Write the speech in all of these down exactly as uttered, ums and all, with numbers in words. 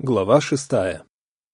Глава шестая.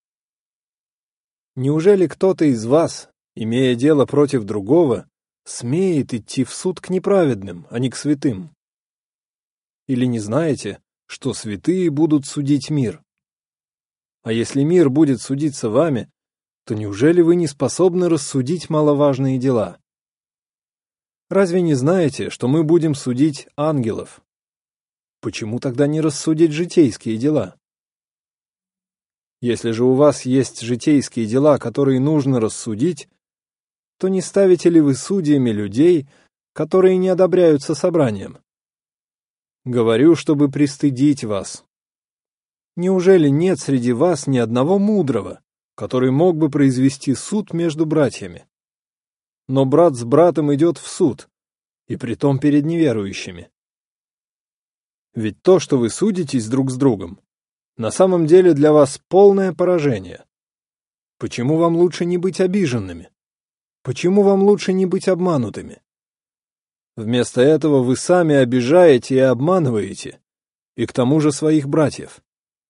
Неужели кто-то из вас, имея дело против другого, смеет идти в суд к неправедным, а не к святым? Или не знаете, что святые будут судить мир? А если мир будет судиться вами, то неужели вы не способны рассудить маловажные дела? Разве не знаете, что мы будем судить ангелов? Почему тогда не рассудить житейские дела? Если же у вас есть житейские дела, которые нужно рассудить, то не ставите ли вы судьями людей, которые не одобряются собранием? Говорю, чтобы пристыдить вас. Неужели нет среди вас ни одного мудрого, который мог бы произвести суд между братьями? Но брат с братом идет в суд, и притом перед неверующими. Ведь то, что вы судитесь друг с другом, на самом деле для вас полное поражение. Почему вам лучше не быть обиженными? Почему вам лучше не быть обманутыми? Вместо этого вы сами обижаете и обманываете, и к тому же своих братьев.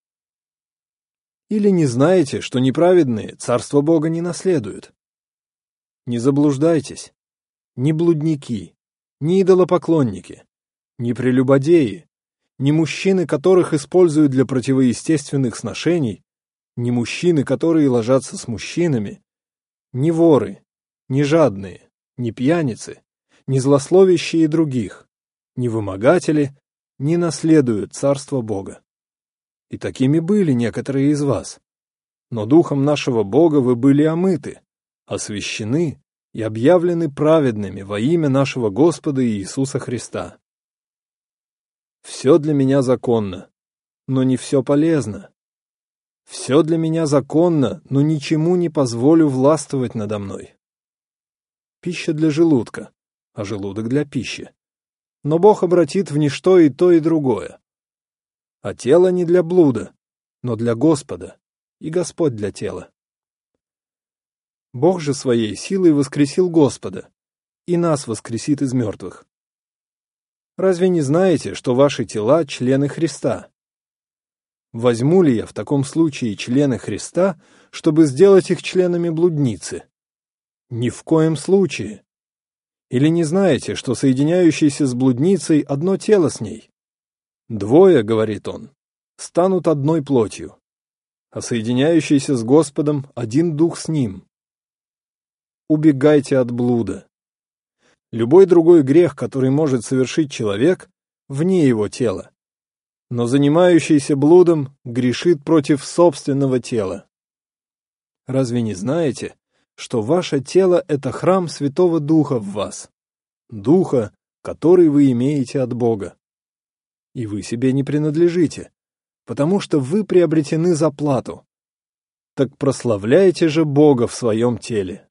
Или не знаете, что неправедные Царство Бога не наследуют? Не заблуждайтесь. Ни блудники, ни идолопоклонники, ни прелюбодеи, ни мужчины, которых используют для противоестественных сношений, ни мужчины, которые ложатся с мужчинами, ни воры, ни жадные, ни пьяницы, ни злословящие других, ни вымогатели не наследуют Царство Бога. И такими были некоторые из вас. Но духом нашего Бога вы были омыты, освящены и объявлены праведными во имя нашего Господа Иисуса Христа. Все для меня законно, но не все полезно. Все для меня законно, но ничему не позволю властвовать надо мной. Пища для желудка, а желудок для пищи. Но Бог обратит в ничто и то, и другое. А тело не для блуда, но для Господа, и Господь для тела. Бог же своей силой воскресил Господа, и нас воскресит из мертвых. Разве не знаете, что ваши тела — члены Христа? Возьму ли я в таком случае члены Христа, чтобы сделать их членами блудницы? Ни в коем случае. Или не знаете, что соединяющийся с блудницей одно тело с ней? Двое, говорит он, станут одной плотью, а соединяющийся с Господом один дух с ним. Убегайте от блуда. Любой другой грех, который может совершить человек, вне его тела. Но занимающийся блудом грешит против собственного тела. Разве не знаете, что ваше тело — это храм Святого Духа в вас, Духа, который вы имеете от Бога? И вы себе не принадлежите, потому что вы приобретены за плату. Так прославляйте же Бога в своем теле.